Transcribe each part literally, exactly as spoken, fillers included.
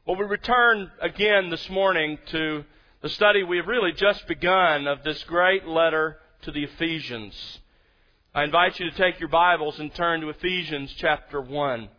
Well, we return again this morning to the study we have really just begun of this great letter to the Ephesians. I invite you to take your Bibles and turn to Ephesians chapter one.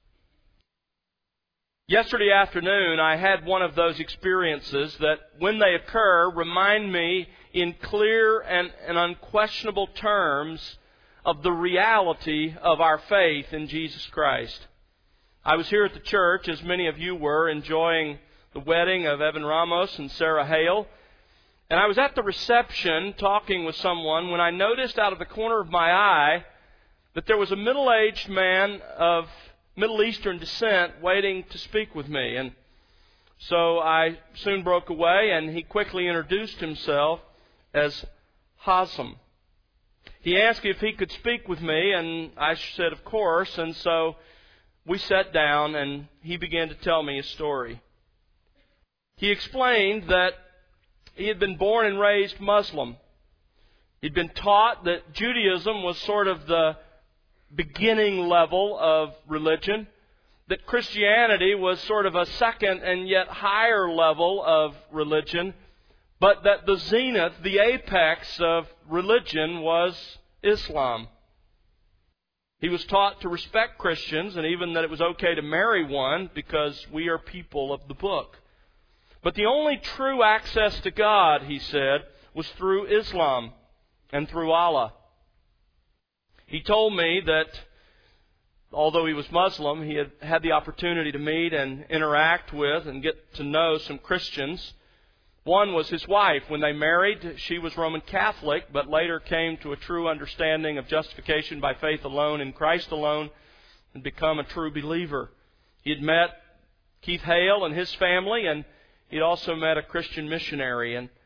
Yesterday afternoon, I had one of those experiences that, when they occur, remind me in clear and, and unquestionable terms of the reality of our faith in Jesus Christ. I was here at the church, as many of you were, enjoying the wedding of Evan Ramos and Sarah Hale. And I was at the reception talking with someone when I noticed out of the corner of my eye that there was a middle-aged man of Middle Eastern descent waiting to speak with me. And so I soon broke away, and he quickly introduced himself as Hazem. He asked if he could speak with me, and I said, of course. And so we sat down, and he began to tell me his story. He explained that he had been born and raised Muslim. He'd been taught that Judaism was sort of the beginning level of religion, that Christianity was sort of a second and yet higher level of religion, but that the zenith, the apex of religion was Islam. He was taught to respect Christians, and even that it was okay to marry one because we are people of the book. But the only true access to God, he said, was through Islam and through Allah. He told me that although he was Muslim, he had had the opportunity to meet and interact with and get to know some Christians. One was his wife. When they married, she was Roman Catholic, but later came to a true understanding of justification by faith alone in Christ alone and become a true believer. He had met Keith Hale and his family, and he'd also met a Christian missionary. And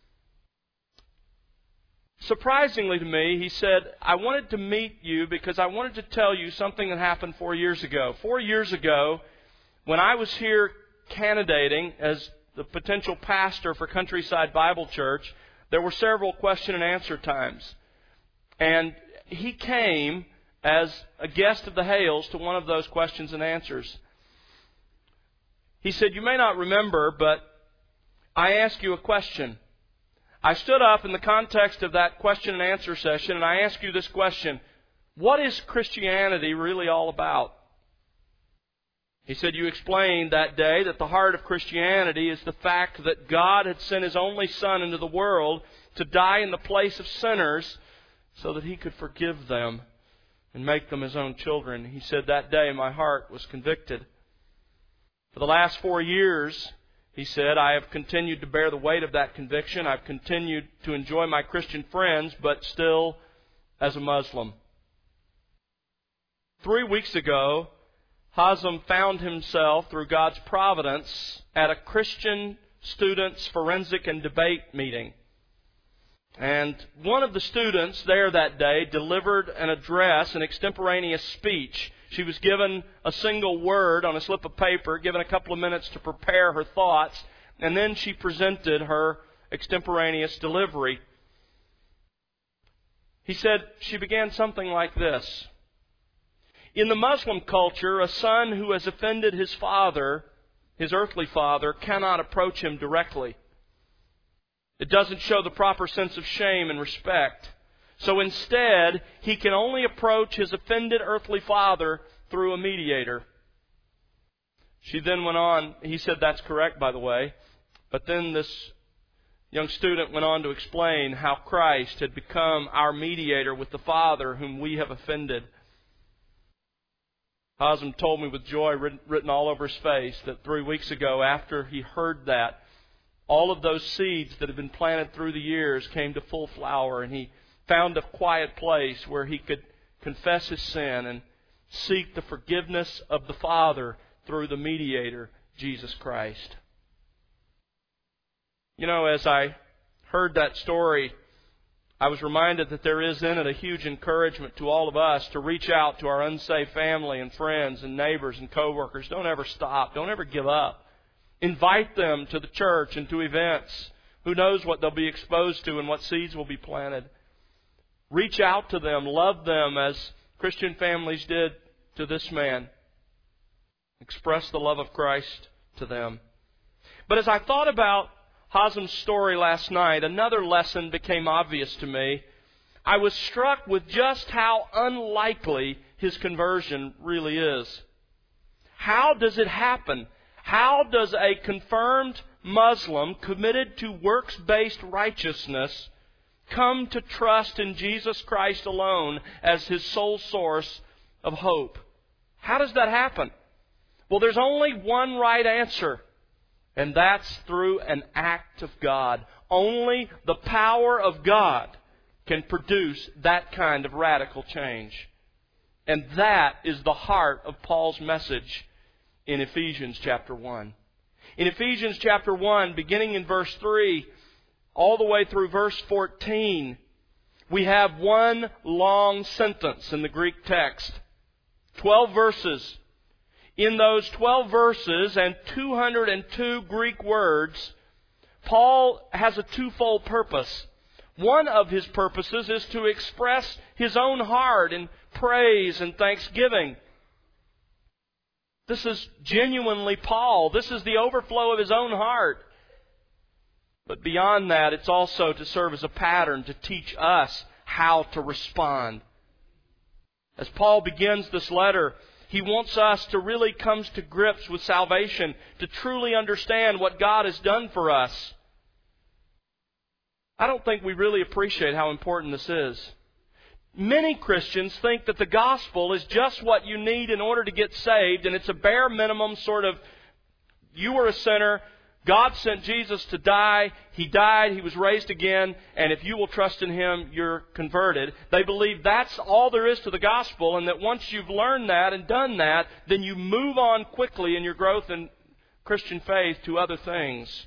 surprisingly to me, he said, I wanted to meet you because I wanted to tell you something that happened four years ago. Four years ago, when I was here candidating as the potential pastor for Countryside Bible Church, there were several question and answer times. And he came as a guest of the Hales to one of those questions and answers. He said, you may not remember, but I asked you a question. I stood up in the context of that question and answer session, and I asked you this question: what is Christianity really all about? He said, you explained that day that the heart of Christianity is the fact that God had sent His only Son into the world to die in the place of sinners so that He could forgive them and make them His own children. He said, that day my heart was convicted. For the last four years, he said, I have continued to bear the weight of that conviction. I've continued to enjoy my Christian friends, but still as a Muslim. Three weeks ago, Hazem found himself, through God's providence, at a Christian students' forensic and debate meeting. And one of the students there that day delivered an address, an extemporaneous speech. She was given a single word on a slip of paper, given a couple of minutes to prepare her thoughts, and then she presented her extemporaneous delivery. He said she began something like this. In the Muslim culture, a son who has offended his father, his earthly father, cannot approach him directly. It doesn't show the proper sense of shame and respect. So instead, he can only approach his offended earthly father through a mediator. She then went on, he said that's correct, by the way, but then this young student went on to explain how Christ had become our mediator with the Father whom we have offended. Hazem told me with joy written all over his face that three weeks ago, after he heard that, all of those seeds that had been planted through the years came to full flower, and he found a quiet place where he could confess his sin and seek the forgiveness of the Father through the mediator, Jesus Christ. You know, as I heard that story, I was reminded that there is in it a huge encouragement to all of us to reach out to our unsaved family and friends and neighbors and coworkers. Don't ever stop. Don't ever give up. Invite them to the church and to events. Who knows what they'll be exposed to and what seeds will be planted. Reach out to them. Love them as Christian families did to this man. Express the love of Christ to them. But as I thought about Hazem's story last night, another lesson became obvious to me. I was struck with just how unlikely his conversion really is. How does it happen? How does a confirmed Muslim committed to works-based righteousness come to trust in Jesus Christ alone as his sole source of hope? How does that happen? Well, there's only one right answer, and that's through an act of God. Only the power of God can produce that kind of radical change. And that is the heart of Paul's message in Ephesians chapter one. In Ephesians chapter one, beginning in verse three, all the way through verse fourteen, we have one long sentence in the Greek text. Twelve verses. In those twelve verses and two hundred two Greek words, Paul has a twofold purpose. One of his purposes is to express his own heart in praise and thanksgiving. This is genuinely Paul. This is the overflow of his own heart. But beyond that, it's also to serve as a pattern to teach us how to respond. As Paul begins this letter, he wants us to really come to grips with salvation, to truly understand what God has done for us. I don't think we really appreciate how important this is. Many Christians think that the gospel is just what you need in order to get saved, and it's a bare minimum sort of, you were a sinner, God sent Jesus to die, He died, He was raised again, and if you will trust in Him, you're converted. They believe that's all there is to the gospel, and that once you've learned that and done that, then you move on quickly in your growth in Christian faith to other things.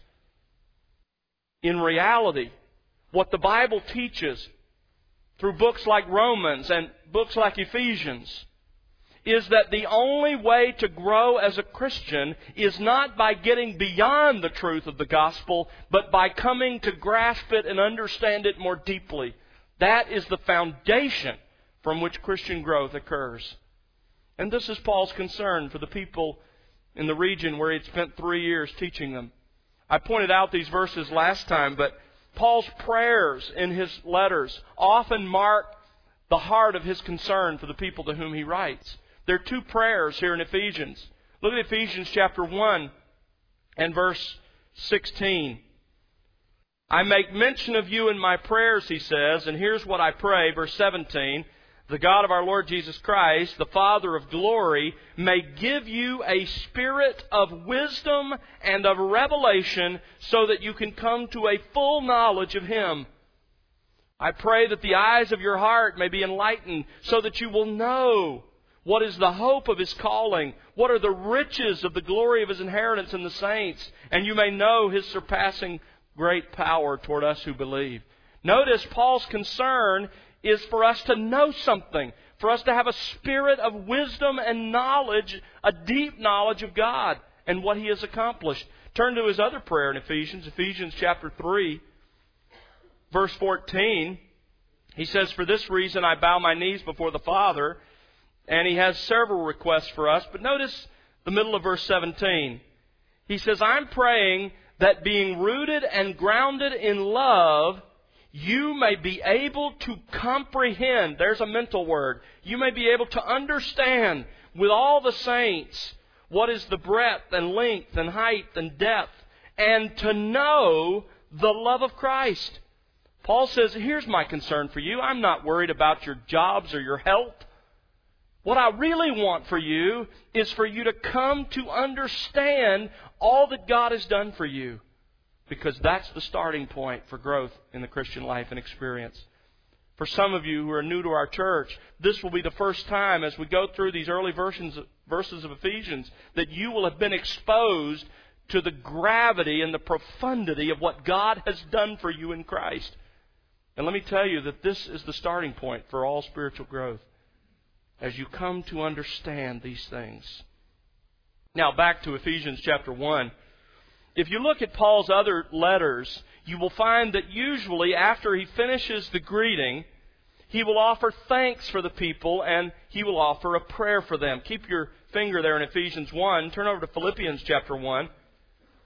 In reality, what the Bible teaches through books like Romans and books like Ephesians is that the only way to grow as a Christian is not by getting beyond the truth of the gospel, but by coming to grasp it and understand it more deeply. That is the foundation from which Christian growth occurs. And this is Paul's concern for the people in the region where he'd spent three years teaching them. I pointed out these verses last time, but Paul's prayers in his letters often mark the heart of his concern for the people to whom he writes. There are two prayers here in Ephesians. Look at Ephesians chapter one and verse sixteen. I make mention of you in my prayers, he says, and here's what I pray, verse seventeen. The God of our Lord Jesus Christ, the Father of glory, may give you a spirit of wisdom and of revelation so that you can come to a full knowledge of Him. I pray that the eyes of your heart may be enlightened so that you will know what is the hope of His calling, what are the riches of the glory of His inheritance in the saints, and you may know His surpassing great power toward us who believe. Notice Paul's concern is for us to know something, for us to have a spirit of wisdom and knowledge, a deep knowledge of God and what He has accomplished. Turn to his other prayer in Ephesians, Ephesians chapter three, verse fourteen. He says, for this reason I bow my knees before the Father. And he has several requests for us. But notice the middle of verse seventeen. He says, I'm praying that being rooted and grounded in love, you may be able to comprehend. There's a mental word. You may be able to understand with all the saints what is the breadth and length and height and depth, and to know the love of Christ. Paul says, here's my concern for you. I'm not worried about your jobs or your health. What I really want for you is for you to come to understand all that God has done for you. Because that's the starting point for growth in the Christian life and experience. For some of you who are new to our church, this will be the first time as we go through these early versions, verses of Ephesians that you will have been exposed to the gravity and the profundity of what God has done for you in Christ. And let me tell you that this is the starting point for all spiritual growth as you come to understand these things. Now back to Ephesians chapter one. If you look at Paul's other letters, you will find that usually after he finishes the greeting, he will offer thanks for the people and he will offer a prayer for them. Keep your finger there in Ephesians one. Turn over to Philippians chapter one.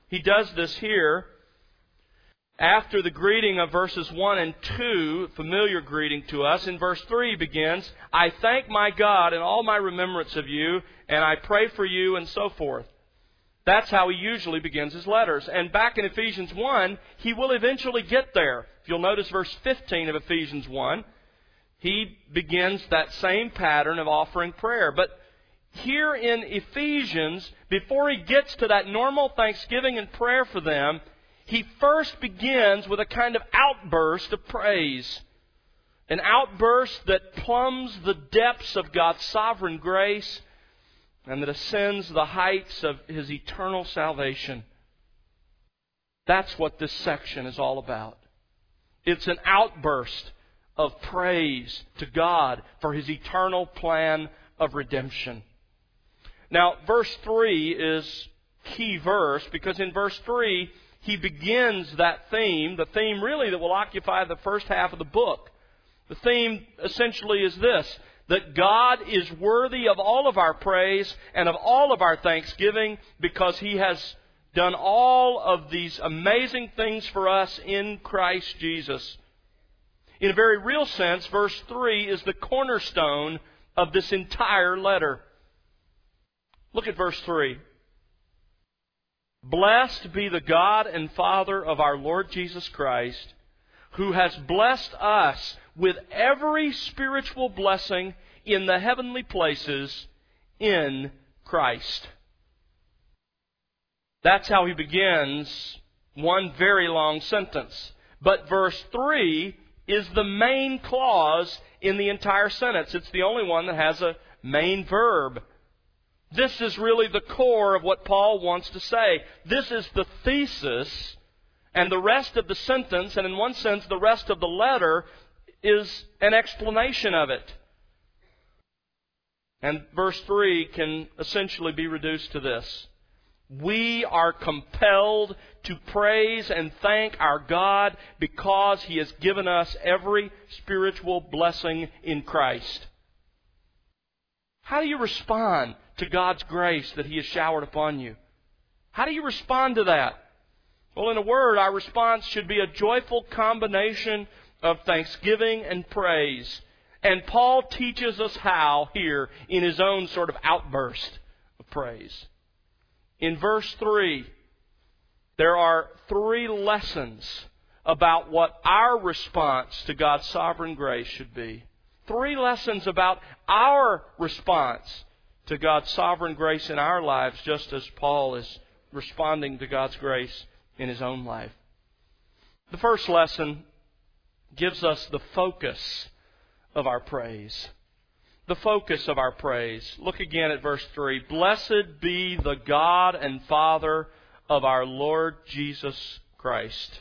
He does this here after the greeting of verses one and two, familiar greeting to us. In verse three begins, I thank my God in all my remembrance of you, and I pray for you, and so forth. That's how he usually begins his letters. And back in Ephesians one, he will eventually get there. If you'll notice verse fifteen of Ephesians one, he begins that same pattern of offering prayer. But here in Ephesians, before he gets to that normal thanksgiving and prayer for them, he first begins with a kind of outburst of praise. An outburst that plumbs the depths of God's sovereign grace and that ascends the heights of His eternal salvation. That's what this section is all about. It's an outburst of praise to God for His eternal plan of redemption. Now, verse three is key verse because in verse three, he begins that theme, the theme really that will occupy the first half of the book. The theme essentially is this, that God is worthy of all of our praise and of all of our thanksgiving because He has done all of these amazing things for us in Christ Jesus. In a very real sense, verse three is the cornerstone of this entire letter. Look at verse three. Blessed be the God and Father of our Lord Jesus Christ, who has blessed us with every spiritual blessing in the heavenly places in Christ. That's how he begins one very long sentence. But verse three is the main clause in the entire sentence. It's the only one that has a main verb. This is really the core of what Paul wants to say. This is the thesis, and the rest of the sentence, and in one sense the rest of the letter, is an explanation of it. And verse three can essentially be reduced to this. We are compelled to praise and thank our God because He has given us every spiritual blessing in Christ. How do you respond to God's grace that He has showered upon you? How do you respond to that? Well, in a word, our response should be a joyful combination of thanksgiving and praise. And Paul teaches us how here in his own sort of outburst of praise. In verse three, there are three lessons about what our response to God's sovereign grace should be. Three lessons about our response to God's sovereign grace in our lives, just as Paul is responding to God's grace in his own life. The first lesson gives us the focus of our praise. The focus of our praise. Look again at verse three. Blessed be the God and Father of our Lord Jesus Christ.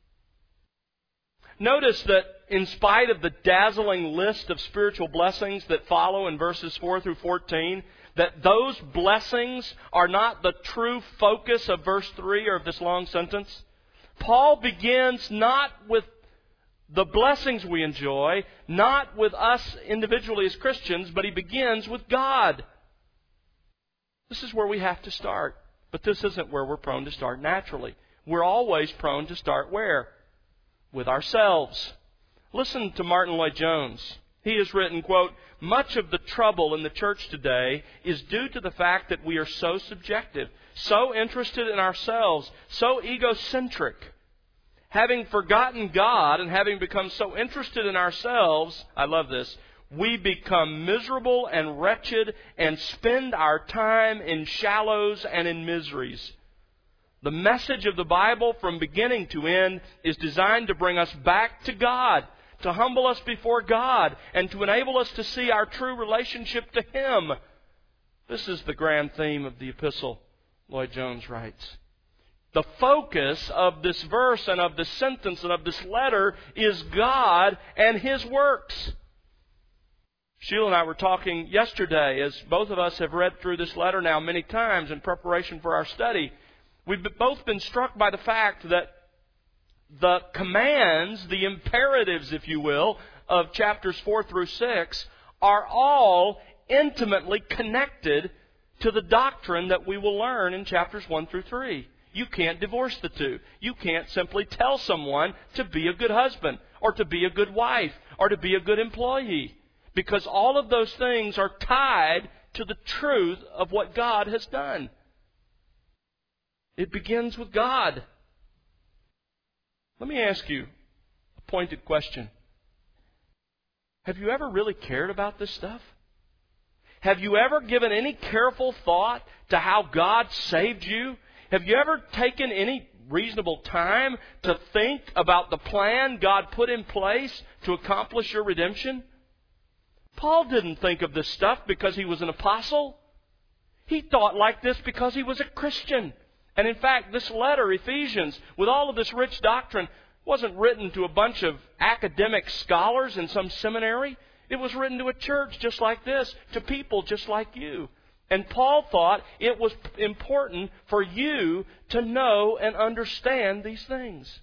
Notice that in spite of the dazzling list of spiritual blessings that follow in verses four through fourteen, that those blessings are not the true focus of verse three or of this long sentence. Paul begins not with the blessings we enjoy, not with us individually as Christians, but he begins with God. This is where we have to start. But this isn't where we're prone to start naturally. We're always prone to start where? With ourselves. Listen to Martin Lloyd-Jones. He has written, quote, much of the trouble in the church today is due to the fact that we are so subjective, so interested in ourselves, so egocentric. Having forgotten God and having become so interested in ourselves, I love this, we become miserable and wretched and spend our time in shallows and in miseries. The message of the Bible from beginning to end is designed to bring us back to God, to humble us before God, and to enable us to see our true relationship to Him. This is the grand theme of the epistle, Lloyd-Jones writes. The focus of this verse and of this sentence and of this letter is God and His works. Sheila and I were talking yesterday, as both of us have read through this letter now many times in preparation for our study. We've both been struck by the fact that the commands, the imperatives, if you will, of chapters four through six are all intimately connected to the doctrine that we will learn in chapters one through three. You can't divorce the two. You can't simply tell someone to be a good husband or to be a good wife or to be a good employee, because all of those things are tied to the truth of what God has done. It begins with God. Let me ask you a pointed question. Have you ever really cared about this stuff? Have you ever given any careful thought to how God saved you? Have you ever taken any reasonable time to think about the plan God put in place to accomplish your redemption? Paul didn't think of this stuff because he was an apostle. He thought like this because he was a Christian. And in fact, this letter, Ephesians, with all of this rich doctrine, wasn't written to a bunch of academic scholars in some seminary. It was written to a church just like this, to people just like you. And Paul thought it was important for you to know and understand these things.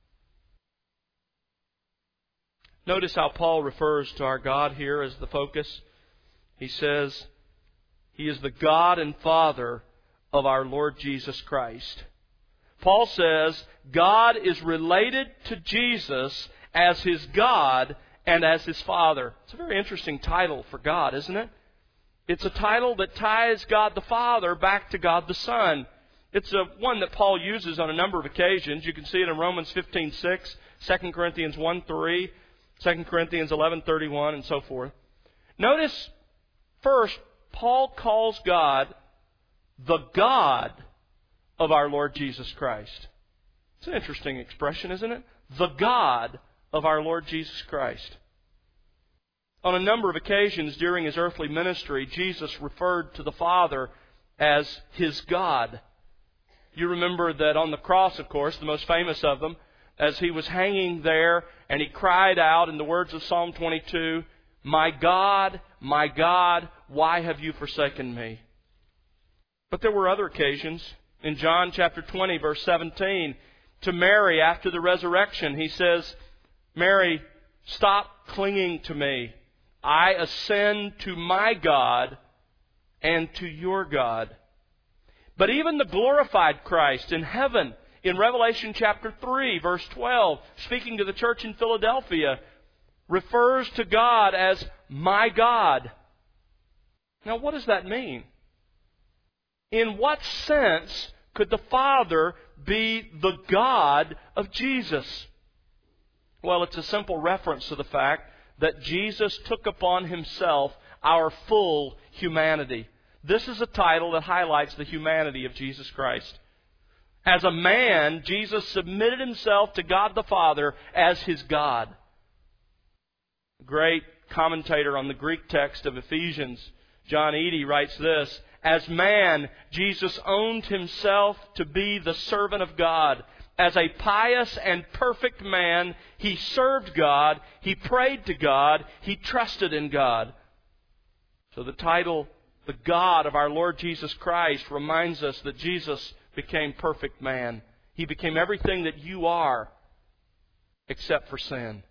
Notice how Paul refers to our God here as the focus. He says, He is the God and Father of our Lord Jesus Christ. Paul says God is related to Jesus as His God and as His Father. It's a very interesting title for God, isn't it? It's a title that ties God the Father back to God the Son. It's a one that Paul uses on a number of occasions. You can see it in Romans fifteen six, Second Corinthians one three, Second Corinthians eleven thirty-one, and so forth. Notice, first, Paul calls God the God of our Lord Jesus Christ. It's an interesting expression, isn't it? The God of our Lord Jesus Christ. On a number of occasions during His earthly ministry, Jesus referred to the Father as His God. You remember that on the cross, of course, the most famous of them, as He was hanging there and He cried out in the words of Psalm twenty-two, "My God, my God, why have you forsaken me?" But there were other occasions. In John chapter twenty, verse seventeen, to Mary after the resurrection, He says, "Mary, stop clinging to me. I ascend to my God and to your God." But even the glorified Christ in heaven, in Revelation chapter three, verse twelve, speaking to the church in Philadelphia, refers to God as my God. Now, what does that mean? In what sense could the Father be the God of Jesus? Well, it's a simple reference to the fact that Jesus took upon Himself our full humanity. This is a title that highlights the humanity of Jesus Christ. As a man, Jesus submitted Himself to God the Father as His God. A great commentator on the Greek text of Ephesians, John Eadie, writes this: "As man, Jesus owned Himself to be the servant of God. As a pious and perfect man, He served God, He prayed to God, He trusted in God." So the title, the God of our Lord Jesus Christ, reminds us that Jesus became perfect man. He became everything that you are, except for sin.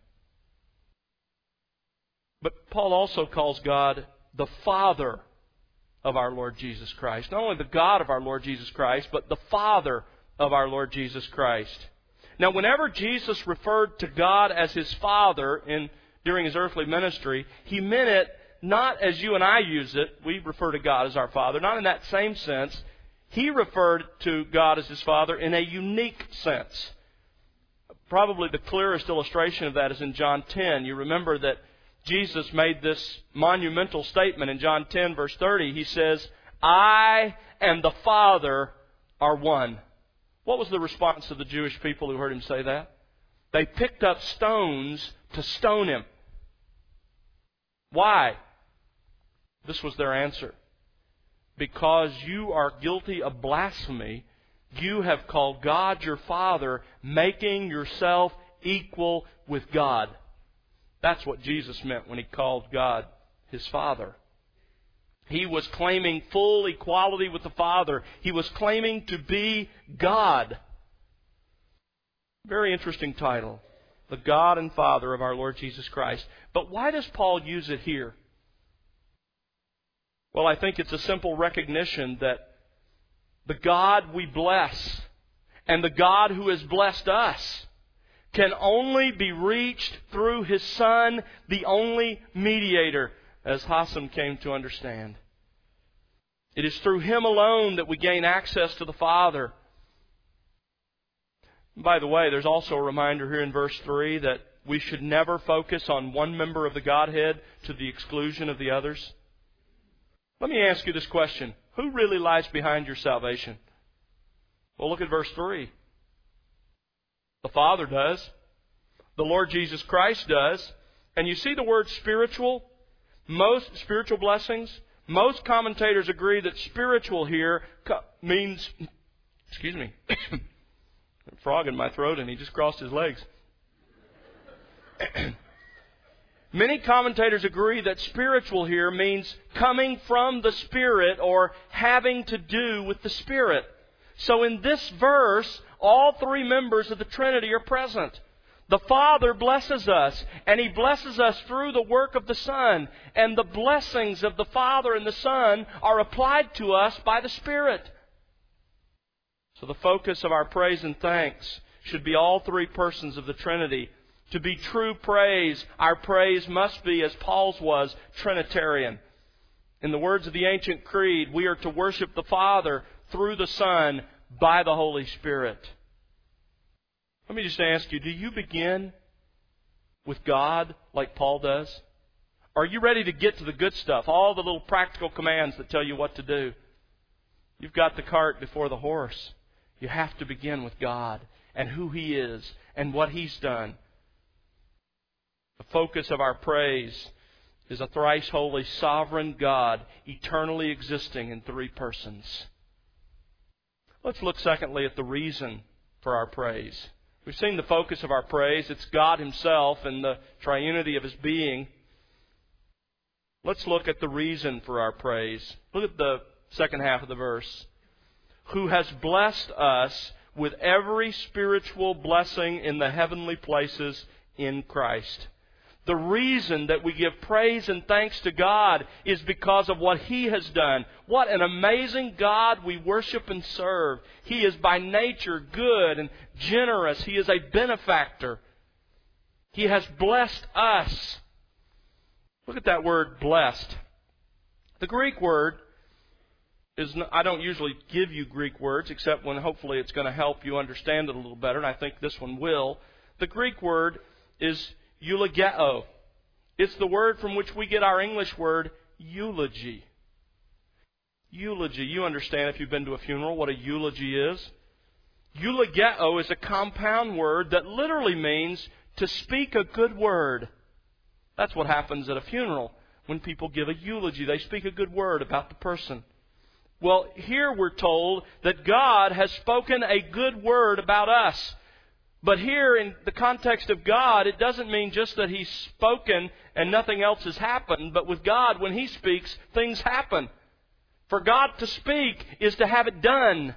But Paul also calls God the Father of our Lord Jesus Christ. Not only the God of our Lord Jesus Christ, but the Father of our Lord Jesus Christ. Now, whenever Jesus referred to God as His Father in during His earthly ministry, He meant it not as you and I use it. We refer to God as our Father. Not in that same sense. He referred to God as His Father in a unique sense. Probably the clearest illustration of that is in John ten. You remember that Jesus made this monumental statement in John ten, verse thirty. He says, "I and the Father are one." What was the response of the Jewish people who heard Him say that? They picked up stones to stone Him. Why? This was their answer. "Because you are guilty of blasphemy, you have called God your Father, making yourself equal with God." That's what Jesus meant when He called God His Father. He was claiming full equality with the Father. He was claiming to be God. Very interesting title. The God and Father of our Lord Jesus Christ. But why does Paul use it here? Well, I think it's a simple recognition that the God we bless and the God who has blessed us can only be reached through His Son, the only mediator, as Hassan came to understand. It is through Him alone that we gain access to the Father. By the way, there's also a reminder here in verse three that we should never focus on one member of the Godhead to the exclusion of the others. Let me ask you this question. Who really lies behind your salvation? Well, look at verse three. The Father does. The Lord Jesus Christ does. And you see the word spiritual? Most spiritual blessings. Most commentators agree that spiritual here means, excuse me, a frog in my throat and he just crossed his legs. Many commentators agree that spiritual here means coming from the Spirit or having to do with the Spirit. So in this verse, all three members of the Trinity are present. The Father blesses us, and He blesses us through the work of the Son. And the blessings of the Father and the Son are applied to us by the Spirit. So the focus of our praise and thanks should be all three persons of the Trinity. To be true praise, our praise must be, as Paul's was, Trinitarian. In the words of the ancient creed, we are to worship the Father through the Son by the Holy Spirit. Let me just ask you, do you begin with God like Paul does? Are you ready to get to the good stuff, all the little practical commands that tell you what to do? You've got the cart before the horse. You have to begin with God and who He is and what He's done. The focus of our praise is a thrice holy, sovereign God, eternally existing in three persons. Let's look secondly at the reason for our praise. We've seen the focus of our praise. It's God Himself and the triunity of His being. Let's look at the reason for our praise. Look at the second half of the verse. Who has blessed us with every spiritual blessing in the heavenly places in Christ. The reason that we give praise and thanks to God is because of what He has done. What an amazing God we worship and serve. He is by nature good and generous. He is a benefactor. He has blessed us. Look at that word, blessed. The Greek word is, I don't usually give you Greek words except when hopefully it's going to help you understand it a little better, and I think this one will. The Greek word is eulogeo. It's the word from which we get our English word eulogy. Eulogy. You understand if you've been to a funeral what a eulogy is. Eulogeo is a compound word that literally means to speak a good word. That's what happens at a funeral. When people give a eulogy, they speak a good word about the person. Well, here we're told that God has spoken a good word about us. But here, in the context of God, it doesn't mean just that He's spoken and nothing else has happened. But with God, when He speaks, things happen. For God to speak is to have it done.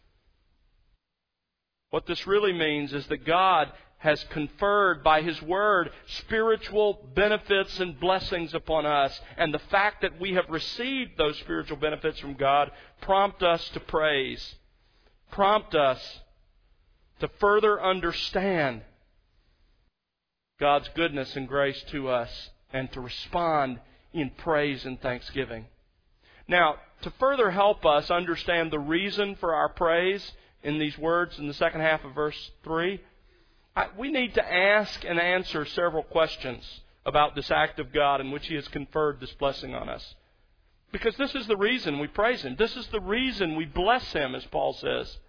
What this really means is that God has conferred by His Word spiritual benefits and blessings upon us. And the fact that we have received those spiritual benefits from God prompt us to praise. Prompt us to further understand God's goodness and grace to us and to respond in praise and thanksgiving. Now, to further help us understand the reason for our praise in these words in the second half of verse three, I, we need to ask and answer several questions about this act of God in which He has conferred this blessing on us. Because this is the reason we praise Him. This is the reason we bless Him, as Paul says.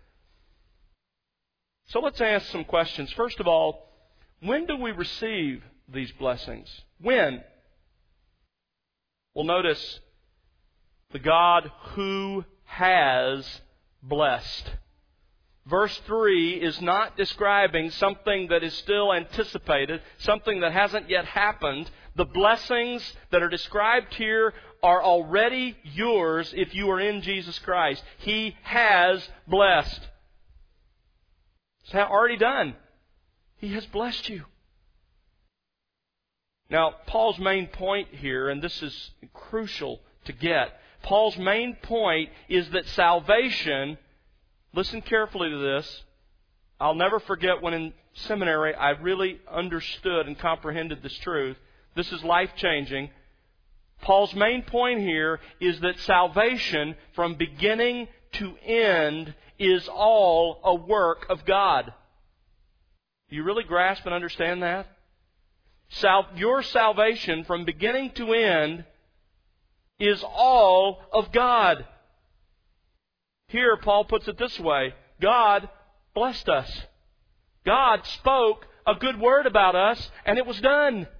So let's ask some questions. First of all, when do we receive these blessings? When? Well, notice the God who has blessed. Verse three is not describing something that is still anticipated, something that hasn't yet happened. The blessings that are described here are already yours if you are in Jesus Christ. He has blessed. It's already done. He has blessed you. Now, Paul's main point here, and this is crucial to get, Paul's main point is that salvation, listen carefully to this, I'll never forget when in seminary I really understood and comprehended this truth. This is life-changing. Paul's main point here is that salvation from beginning to end is all a work of God. Do you really grasp and understand that? Sal- your salvation from beginning to end is all of God. Here, Paul puts it this way. God blessed us. God spoke a good word about us, and it was done.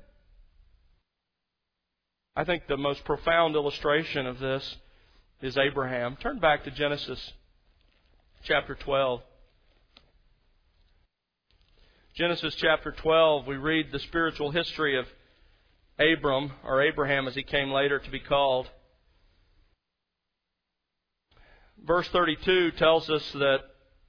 I think the most profound illustration of this is Abraham. Turn back to Genesis chapter twelve. Genesis chapter twelve, we read the spiritual history of Abram, or Abraham as he came later to be called. Verse thirty-two tells us that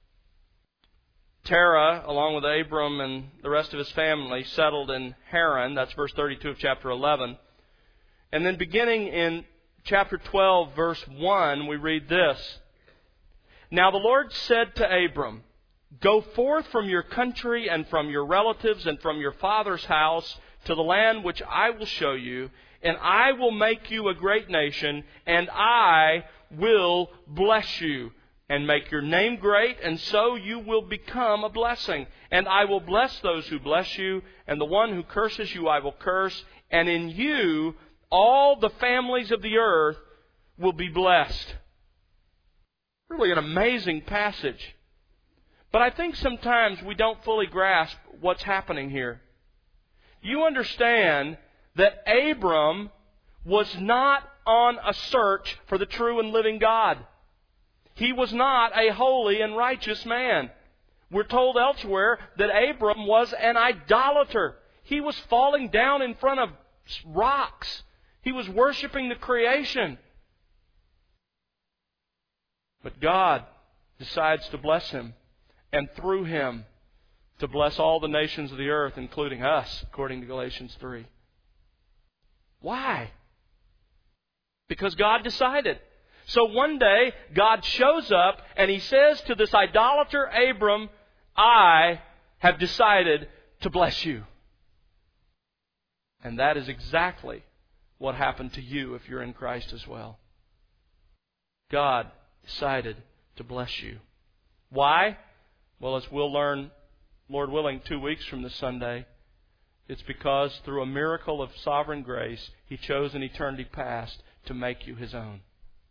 Terah, along with Abram and the rest of his family, settled in Haran. That's verse thirty-two of chapter eleven. And then beginning in chapter twelve, verse one, we read this. Now the Lord said to Abram, "Go forth from your country and from your relatives and from your father's house to the land which I will show you, and I will make you a great nation, and I will bless you, and make your name great, and so you will become a blessing. And I will bless those who bless you, and the one who curses you I will curse, and in you all the families of the earth will be blessed." Really an amazing passage. But I think sometimes we don't fully grasp what's happening here. You understand that Abram was not on a search for the true and living God. He was not a holy and righteous man. We're told elsewhere that Abram was an idolater. He was falling down in front of rocks. He was worshiping the creation. But God decides to bless him, and through him to bless all the nations of the earth, including us, according to Galatians three. Why? Because God decided. So one day, God shows up and He says to this idolater Abram, "I have decided to bless you." And that is exactly what happened to you if you're in Christ as well. God decided to bless you. Why? Well, as we'll learn, Lord willing, two weeks from this Sunday, it's because through a miracle of sovereign grace, He chose in eternity past to make you His own.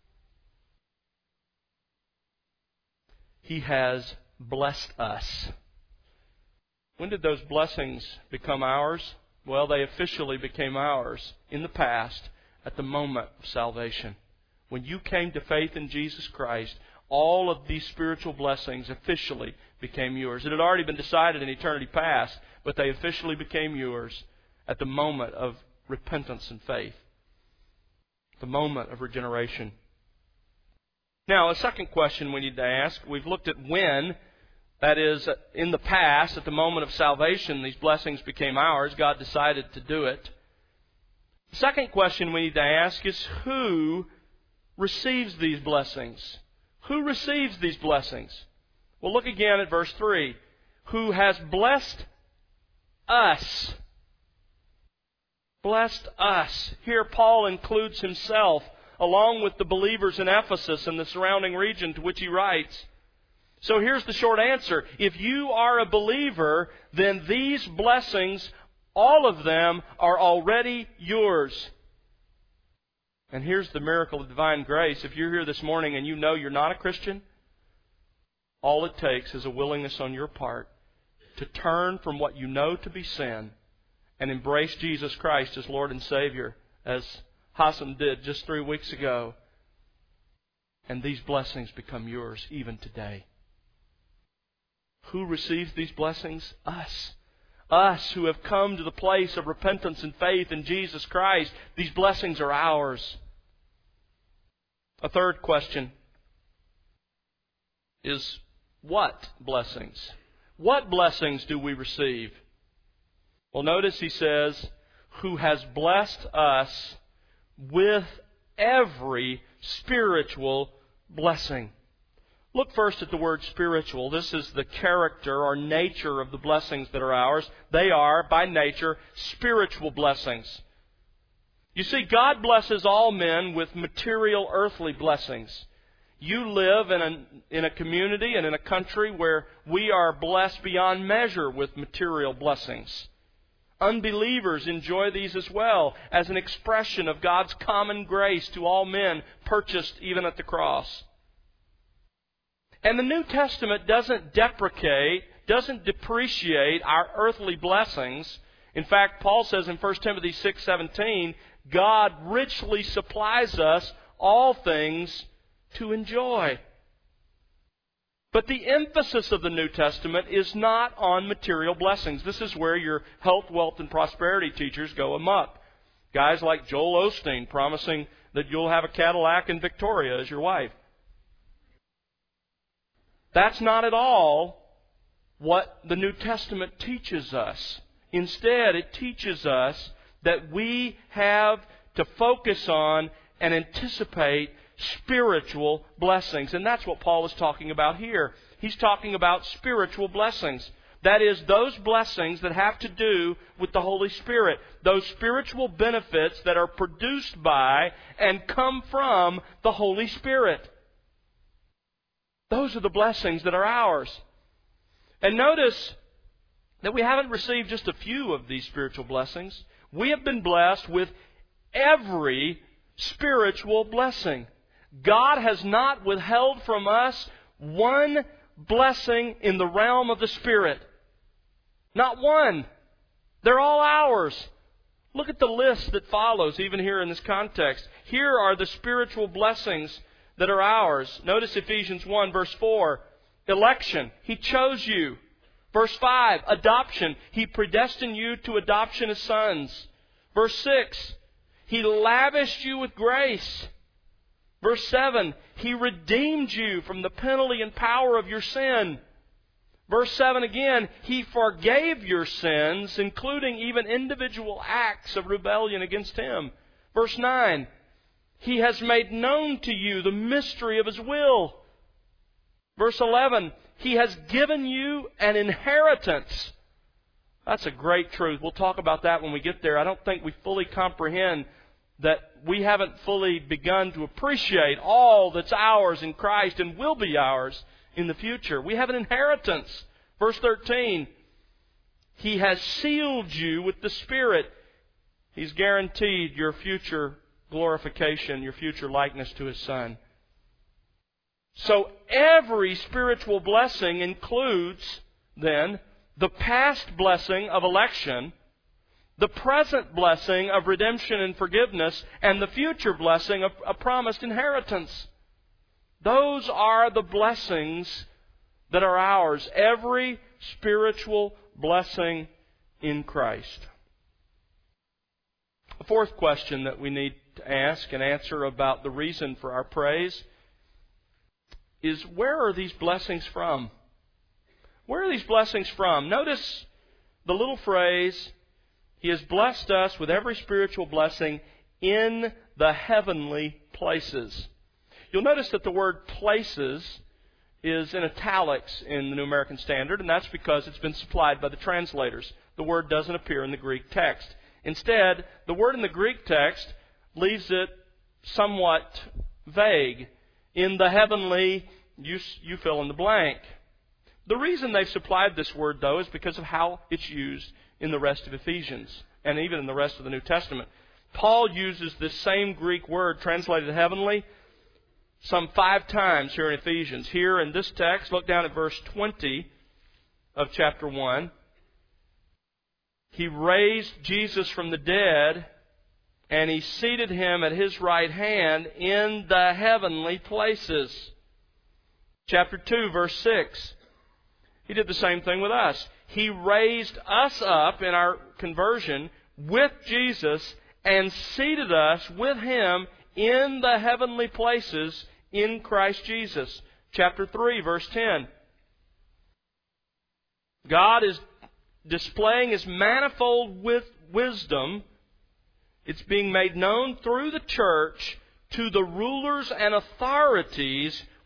He has blessed us. When did those blessings become ours? Well, they officially became ours in the past at the moment of salvation. When you came to faith in Jesus Christ, all of these spiritual blessings officially became yours. It had already been decided in eternity past, but they officially became yours at the moment of repentance and faith, the moment of regeneration. Now, a second question we need to ask. We've looked at when, that is, in the past, at the moment of salvation, these blessings became ours. God decided to do it. The second question we need to ask is who receives these blessings? Who receives these blessings? Well, look again at verse three. Who has blessed us. Blessed us. Here Paul includes himself along with the believers in Ephesus and the surrounding region to which he writes. So here's the short answer. If you are a believer, then these blessings, all of them, are already yours. And here's the miracle of divine grace. If you're here this morning and you know you're not a Christian, all it takes is a willingness on your part to turn from what you know to be sin and embrace Jesus Christ as Lord and Savior, as Hassan did just three weeks ago. And these blessings become yours even today. Who receives these blessings? Us. Us who have come to the place of repentance and faith in Jesus Christ. These blessings are ours. A third question is, what blessings? What blessings do we receive? Well, notice he says, who has blessed us with every spiritual blessing. Look first at the word spiritual. This is the character or nature of the blessings that are ours. They are, by nature, spiritual blessings. You see, God blesses all men with material earthly blessings. You live in a, in a community and in a country where we are blessed beyond measure with material blessings. Unbelievers enjoy these as well as an expression of God's common grace to all men, purchased even at the cross. And the New Testament doesn't deprecate, doesn't depreciate our earthly blessings. In fact, Paul says in First Timothy six seventeen, God richly supplies us all things to enjoy. But the emphasis of the New Testament is not on material blessings. This is where your health, wealth, and prosperity teachers go amok. Guys like Joel Osteen promising that you'll have a Cadillac and Victoria as your wife. That's not at all what the New Testament teaches us. Instead, it teaches us that we have to focus on and anticipate spiritual blessings. And that's what Paul is talking about here. He's talking about spiritual blessings. That is, those blessings that have to do with the Holy Spirit. Those spiritual benefits that are produced by and come from the Holy Spirit. Those are the blessings that are ours. And notice that we haven't received just a few of these spiritual blessings. We have been blessed with every spiritual blessing. God has not withheld from us one blessing in the realm of the Spirit. Not one. They're all ours. Look at the list that follows, even here in this context. Here are the spiritual blessings that are ours. Notice Ephesians one, verse four. Election. He chose you. Verse five. Adoption. He predestined you to adoption as sons. Verse six. He lavished you with grace. Verse seven, He redeemed you from the penalty and power of your sin. Verse seven again, He forgave your sins, including even individual acts of rebellion against Him. Verse nine, He has made known to you the mystery of His will. Verse eleven, He has given you an inheritance. That's a great truth. We'll talk about that when we get there. I don't think we fully comprehend that we haven't fully begun to appreciate all that's ours in Christ and will be ours in the future. We have an inheritance. Verse thirteen, He has sealed you with the Spirit. He's guaranteed your future glorification, your future likeness to His Son. So every spiritual blessing includes, then, the past blessing of election, the present blessing of redemption and forgiveness, and the future blessing of a promised inheritance. Those are the blessings that are ours. Every spiritual blessing in Christ. A fourth question that we need to ask and answer about the reason for our praise is, where are these blessings from? Where are these blessings from? Notice the little phrase, He has blessed us with every spiritual blessing in the heavenly places. You'll notice that the word places is in italics in the New American Standard, and that's because it's been supplied by the translators. The word doesn't appear in the Greek text. Instead, the word in the Greek text leaves it somewhat vague. In the heavenly, you, you fill in the blank. The reason they've supplied this word, though, is because of how it's used in the rest of Ephesians, and even in the rest of the New Testament. Paul uses this same Greek word translated heavenly some five times here in Ephesians. Here in this text, look down at verse twenty of chapter one. He raised Jesus from the dead, and He seated Him at His right hand in the heavenly places. Chapter two, verse six. He did the same thing with us. He raised us up in our conversion with Jesus and seated us with Him in the heavenly places in Christ Jesus. Chapter three, verse ten. God is displaying His manifold with wisdom. It's being made known through the church to the rulers and authorities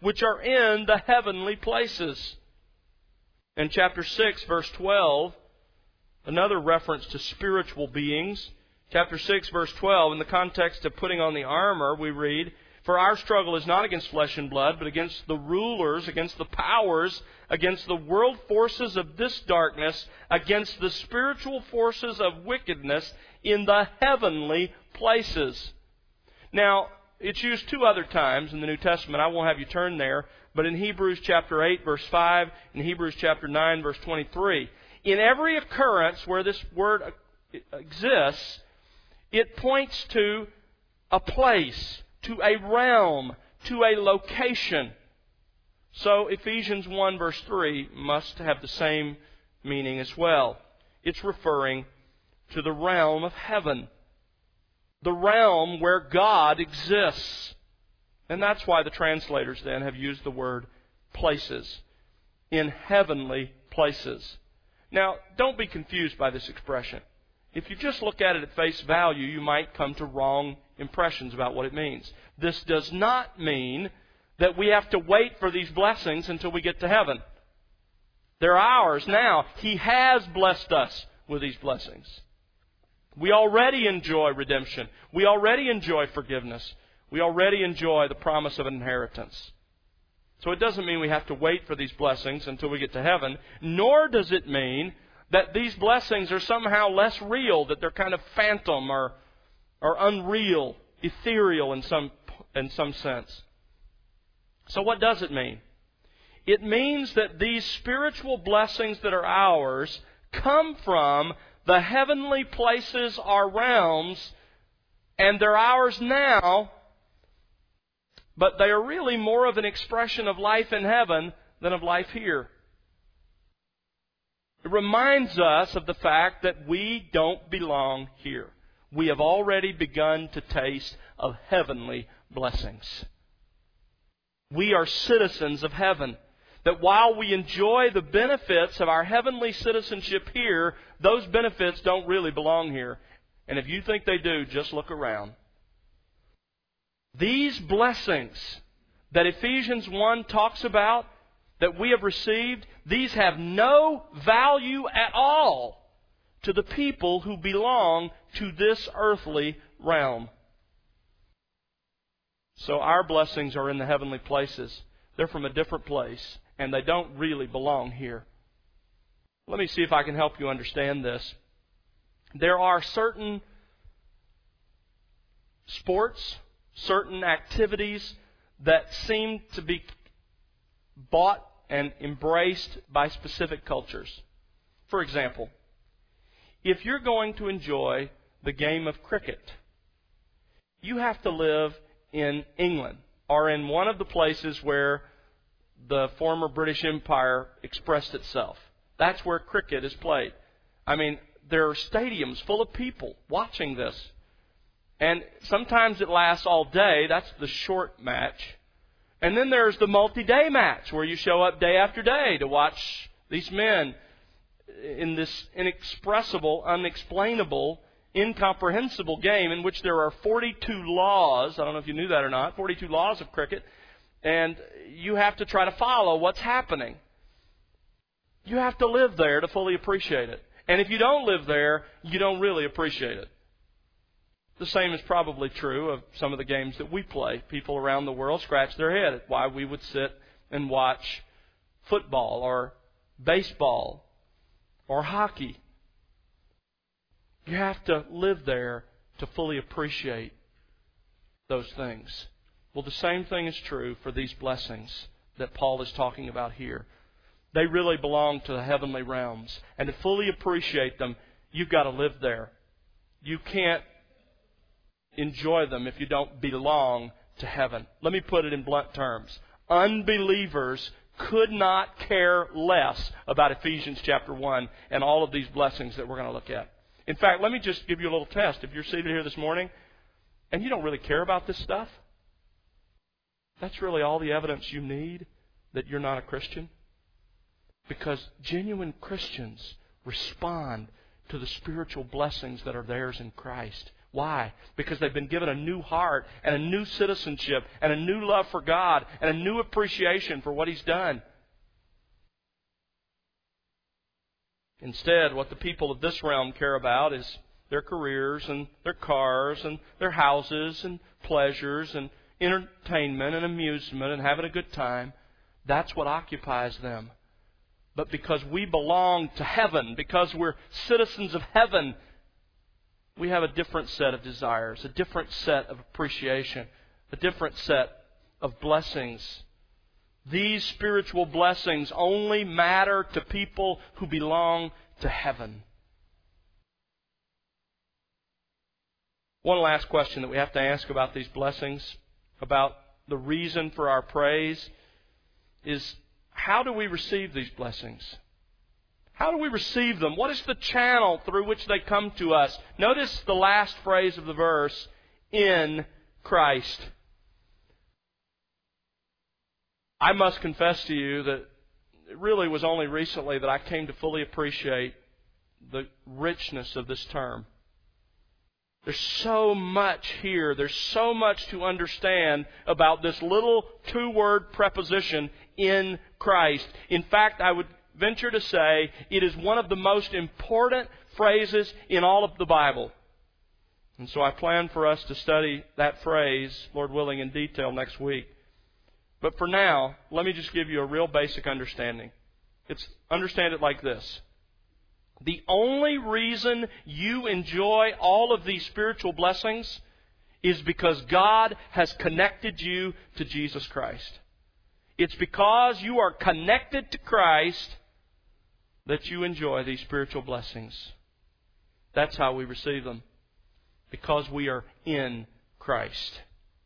which are in the heavenly places. In chapter six, verse twelve, another reference to spiritual beings. Chapter six, verse twelve, in the context of putting on the armor, we read, "For our struggle is not against flesh and blood, but against the rulers, against the powers, against the world forces of this darkness, against the spiritual forces of wickedness in the heavenly places." Now, it's used two other times in the New Testament. I won't have you turn there. But in Hebrews chapter eight, verse five, in Hebrews chapter nine, verse twenty-three, in every occurrence where this word exists, it points to a place, to a realm, to a location. So Ephesians one, verse three must have the same meaning as well. It's referring to the realm of heaven, the realm where God exists. And that's why the translators then have used the word places, in heavenly places. Now, don't be confused by this expression. If you just look at it at face value, you might come to wrong impressions about what it means. This does not mean that we have to wait for these blessings until we get to heaven. They're ours now. He has blessed us with these blessings. We already enjoy redemption. We already enjoy forgiveness. We already enjoy the promise of an inheritance. So it doesn't mean we have to wait for these blessings until we get to heaven, nor does it mean that these blessings are somehow less real, that they're kind of phantom or, or unreal, ethereal in some, in some sense. So what does it mean? It means that these spiritual blessings that are ours come from the heavenly places, our realms, and they're ours now, but they are really more of an expression of life in heaven than of life here. It reminds us of the fact that we don't belong here. We have already begun to taste of heavenly blessings. We are citizens of heaven. That while we enjoy the benefits of our heavenly citizenship here, those benefits don't really belong here. And if you think they do, just look around. These blessings that Ephesians one talks about, that we have received, these have no value at all to the people who belong to this earthly realm. So our blessings are in the heavenly places. They're from a different place, and they don't really belong here. Let me see if I can help you understand this. There are certain sports, certain activities that seem to be bought and embraced by specific cultures. For example, if you're going to enjoy the game of cricket, you have to live in England or in one of the places where the former British Empire expressed itself. That's where cricket is played. I mean, there are stadiums full of people watching this. And sometimes it lasts all day. That's the short match. And then there's the multi-day match where you show up day after day to watch these men in this inexpressible, unexplainable, incomprehensible game in which there are forty-two laws. I don't know if you knew that or not. forty-two laws of cricket. And you have to try to follow what's happening. You have to live there to fully appreciate it. And if you don't live there, you don't really appreciate it. The same is probably true of some of the games that we play. People around the world scratch their head at why we would sit and watch football or baseball or hockey. You have to live there to fully appreciate those things. Well, the same thing is true for these blessings that Paul is talking about here. They really belong to the heavenly realms. And to fully appreciate them, you've got to live there. You can't enjoy them if you don't belong to heaven. Let me put it in blunt terms. Unbelievers could not care less about Ephesians chapter one and all of these blessings that we're going to look at. In fact, let me just give you a little test. If you're seated here this morning and you don't really care about this stuff, that's really all the evidence you need that you're not a Christian. Because genuine Christians respond to the spiritual blessings that are theirs in Christ Why? Because they've been given a new heart and a new citizenship and a new love for God and a new appreciation for what He's done. Instead, what the people of this realm care about is their careers and their cars and their houses and pleasures and entertainment and amusement and having a good time. That's what occupies them. But because we belong to heaven, because we're citizens of heaven, we have a different set of desires, a different set of appreciation, a different set of blessings. These spiritual blessings only matter to people who belong to heaven. One last question that we have to ask about these blessings, about the reason for our praise, is how do we receive these blessings? How do we receive them? What is the channel through which they come to us? Notice the last phrase of the verse, in Christ. I must confess to you that it really was only recently that I came to fully appreciate the richness of this term. There's so much here. There's so much to understand about this little two-word preposition, in Christ. In fact, I would venture to say it is one of the most important phrases in all of the Bible. And so I plan for us to study that phrase, Lord willing, in detail next week. But for now, let me just give you a real basic understanding. It's understand it like this. The only reason you enjoy all of these spiritual blessings is because God has connected you to Jesus Christ. It's because you are connected to Christ that you enjoy these spiritual blessings. That's how we receive them. Because we are in Christ.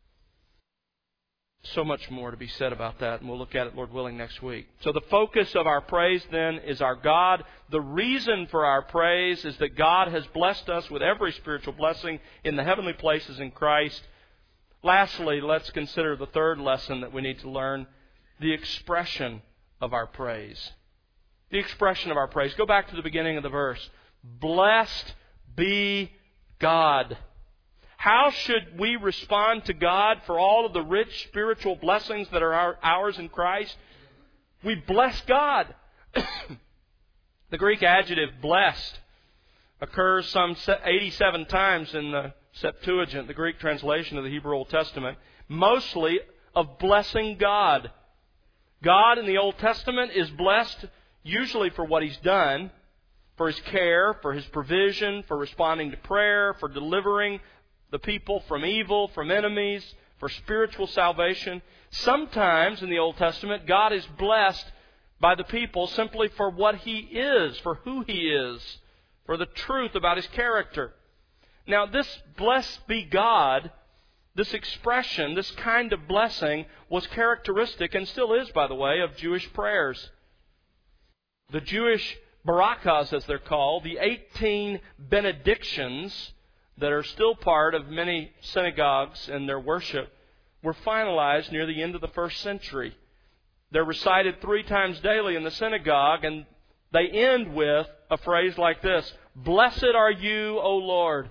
So much more to be said about that, and we'll look at it, Lord willing, next week. So the focus of our praise, then, is our God. The reason for our praise is that God has blessed us with every spiritual blessing in the heavenly places in Christ. Lastly, let's consider the third lesson that we need to learn, the expression of our praise. The expression of our praise. Go back to the beginning of the verse. Blessed be God. How should we respond to God for all of the rich spiritual blessings that are our, ours in Christ? We bless God. The Greek adjective blessed occurs some eighty-seven times in the Septuagint, the Greek translation of the Hebrew Old Testament, mostly of blessing God. God in the Old Testament is blessed usually for what He's done, for His care, for His provision, for responding to prayer, for delivering the people from evil, from enemies, for spiritual salvation. Sometimes in the Old Testament, God is blessed by the people simply for what He is, for who He is, for the truth about His character. Now, this blessed be God, this expression, this kind of blessing, was characteristic, and still is, by the way, of Jewish prayers. The Jewish barakas, as they're called, the eighteen benedictions that are still part of many synagogues and their worship, were finalized near the end of the first century. They're recited three times daily in the synagogue, and they end with a phrase like this: Blessed are you, O Lord.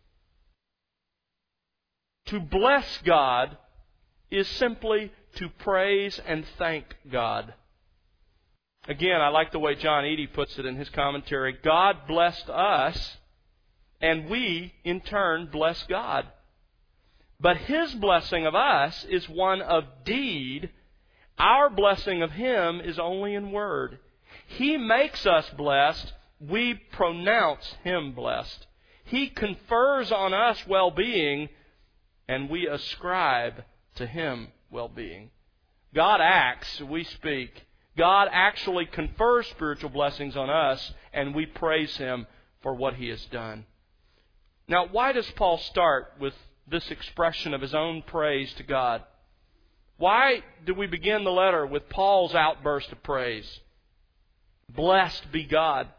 To bless God is simply to praise and thank God. Again, I like the way John Eadie puts it in his commentary. God blessed us, and we, in turn, bless God. But His blessing of us is one of deed. Our blessing of Him is only in word. He makes us blessed. We pronounce Him blessed. He confers on us well-being, and we ascribe to Him well-being. God acts, we speak. God actually confers spiritual blessings on us, and we praise Him for what He has done. Now, why does Paul start with this expression of his own praise to God? Why do we begin the letter with Paul's outburst of praise? Blessed be God.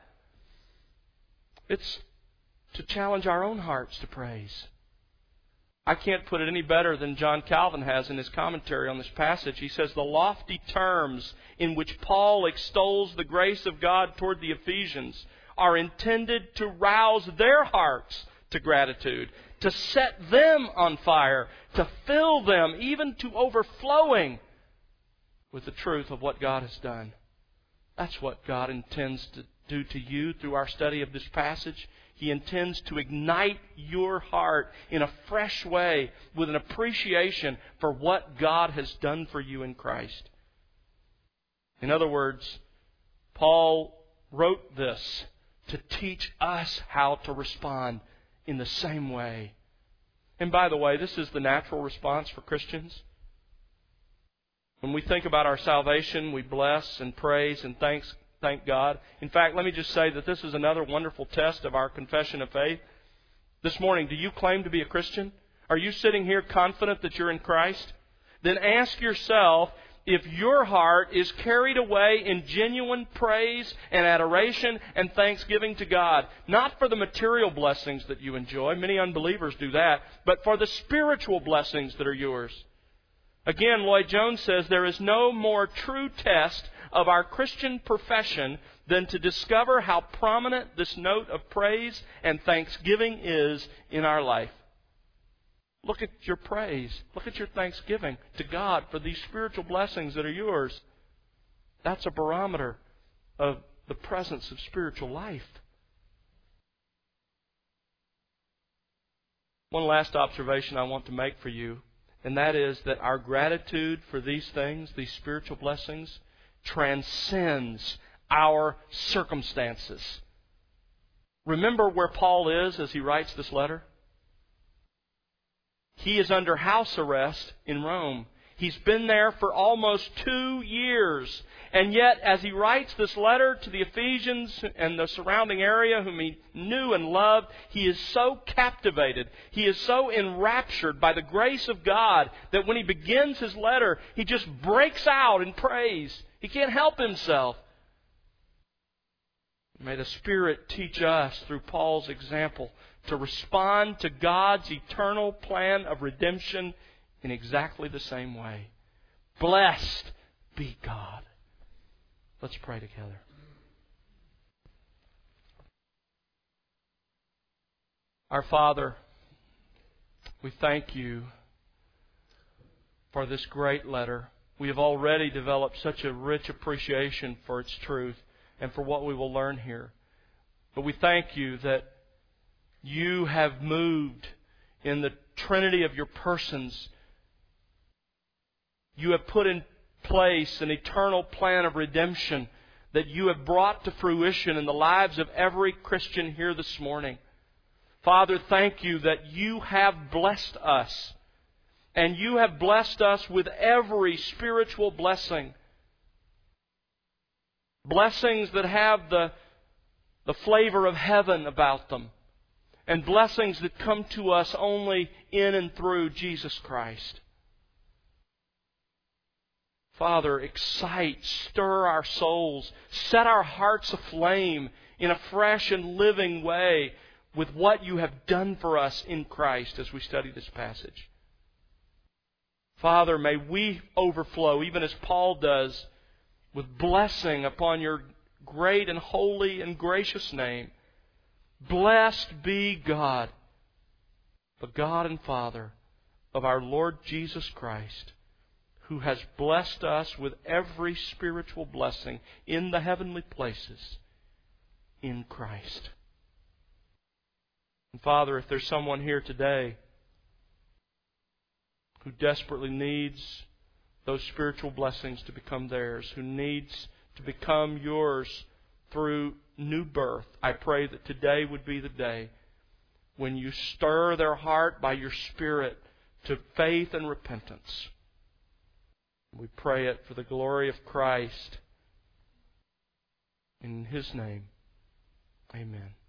It's to challenge our own hearts to praise. I can't put it any better than John Calvin has in his commentary on this passage. He says, the lofty terms in which Paul extols the grace of God toward the Ephesians are intended to rouse their hearts to gratitude, to set them on fire, to fill them even to overflowing with the truth of what God has done. That's what God intends to do to you through our study of this passage. He intends to ignite your heart in a fresh way with an appreciation for what God has done for you in Christ. In other words, Paul wrote this to teach us how to respond in the same way. And by the way, this is the natural response for Christians. When we think about our salvation, we bless and praise and thanks, thank God. In fact, let me just say that this is another wonderful test of our confession of faith. This morning, do you claim to be a Christian? Are you sitting here confident that you're in Christ? Then ask yourself if your heart is carried away in genuine praise and adoration and thanksgiving to God. Not for the material blessings that you enjoy. Many unbelievers do that. But for the spiritual blessings that are yours. Again, Lloyd Jones says there is no more true test of our Christian profession than to discover how prominent this note of praise and thanksgiving is in our life. Look at your praise. Look at your thanksgiving to God for these spiritual blessings that are yours. That's a barometer of the presence of spiritual life. One last observation I want to make for you, and that is that our gratitude for these things, these spiritual blessings, transcends our circumstances. Remember where Paul is as he writes this letter? He is under house arrest in Rome. He's been there for almost two years. And yet, as he writes this letter to the Ephesians and the surrounding area whom he knew and loved, he is so captivated, he is so enraptured by the grace of God that when he begins his letter, he just breaks out in praise. He can't help himself. May the Spirit teach us through Paul's example to respond to God's eternal plan of redemption in exactly the same way. Blessed be God. Let's pray together. Our Father, we thank You for this great letter. We have already developed such a rich appreciation for its truth and for what we will learn here. But we thank You that You have moved in the Trinity of Your persons. You have put in place an eternal plan of redemption that You have brought to fruition in the lives of every Christian here this morning. Father, thank You that You have blessed us. And You have blessed us with every spiritual blessing. Blessings that have the, the flavor of heaven about them. And blessings that come to us only in and through Jesus Christ. Father, excite, stir our souls, set our hearts aflame in a fresh and living way with what You have done for us in Christ as we study this passage. Father, may we overflow, even as Paul does, with blessing upon Your great and holy and gracious name. Blessed be God, the God and Father of our Lord Jesus Christ, who has blessed us with every spiritual blessing in the heavenly places in Christ. And Father, if there's someone here today who desperately needs those spiritual blessings to become theirs, who needs to become yours through new birth, I pray that today would be the day when You stir their heart by Your Spirit to faith and repentance. We pray it for the glory of Christ. In His name, amen.